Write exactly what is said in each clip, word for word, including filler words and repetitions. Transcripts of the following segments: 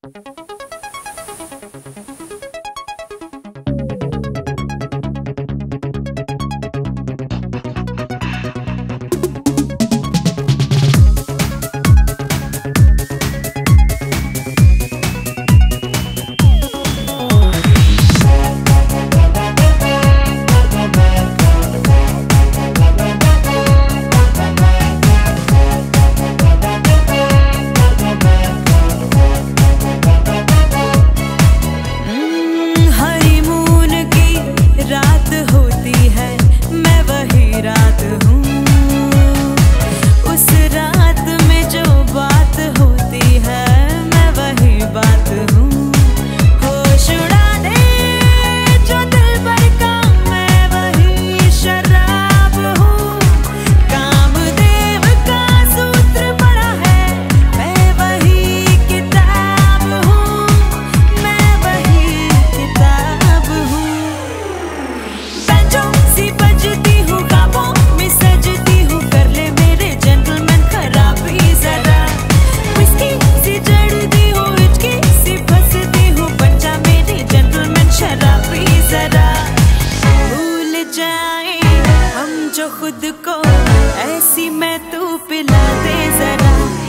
जो खुद को ऐसी मैं तू पिला दे जरा।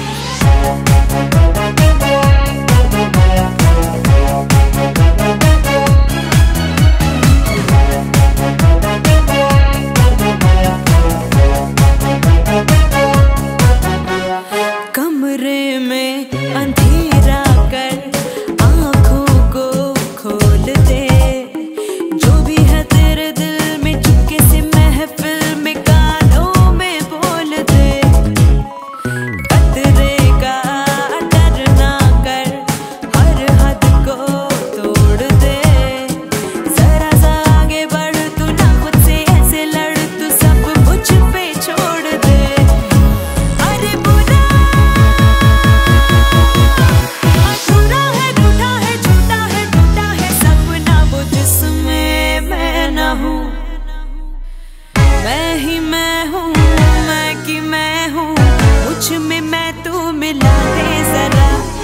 कमरे में अंधेरा कर आँखों को खोल दे, जो भी है तेरे दिल में चुपके से महफिल में कानों में बोल दे। खतरे का डर ना कर, हर हद को तोड़ दे। जरा सा आगे बढ़, तू ना खुद से ऐसे लड़, तू सब मुझ पे छोड़ दे। अरे बुरा अधूरा है, रूठा है, झूठा है, टूटा है सपना वो जिसमें मैं न हूँ। मैं ही मैं हूँ, मैं की मैं हूँ, मुझ में मैं तू मिला दे जरा।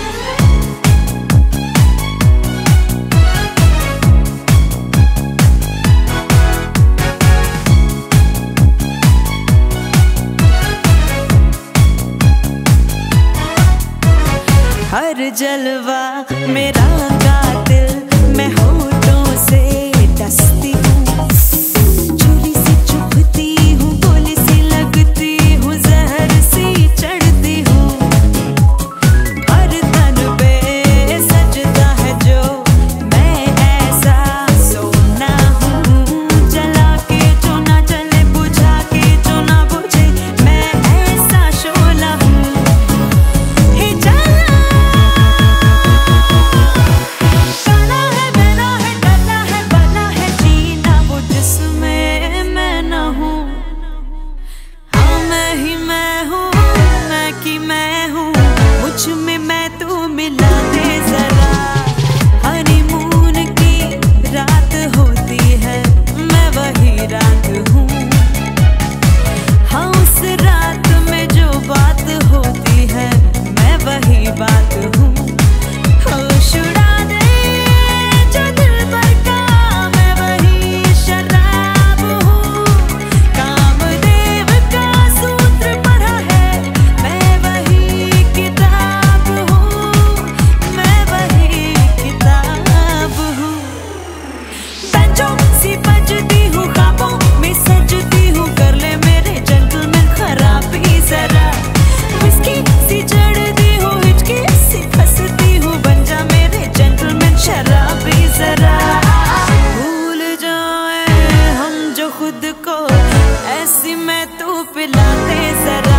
हर जलवा मेरा कातिल, मैं होठों से डसती हूँ, छुरी से चुभती हूँ, गोली सी लगती हूँ, जहर सी चढ़ती हूँ। हर तन पे सजदा है जो, मैं ऐसा सोना हूँ। जला के जो ना जले, बुझा के जो ना बुझे, मैं ऐसा शोला हूँ। हे जला गाना है, मेरा है, डरना है, बना है जीना वो जिसमें मैं न हूँ। हाँ मैं ही मैं हूँ, मैं की मैं हूँ, मुझ में मैं तू मिला दे जरा। हनीमून की रात होती है, मैं वही रात हूँ। हाँ उस रात में जो बात होती है, मैं वही बात हूँ। होश उड़ा दे जो दिल भर का, मैं वही शराब हूँ। कामदेव का सूत्र पढ़ा है, मैं वही किताब हूँ, मैं वही किताब हूँ। बेंचों सी बजती हूँ, ख्वाबों में सजती हूँ, कर ले मेरे जेंटलमैन खराबी जरा। विस्की सी चढ़ती हूँ, हिचकी सी फंसती हूँ, बन जा मेरे जेंटलमैन शराबी जरा। भूल जाए हम जो खुद को, ऐसी मैं तू पिला दे जरा।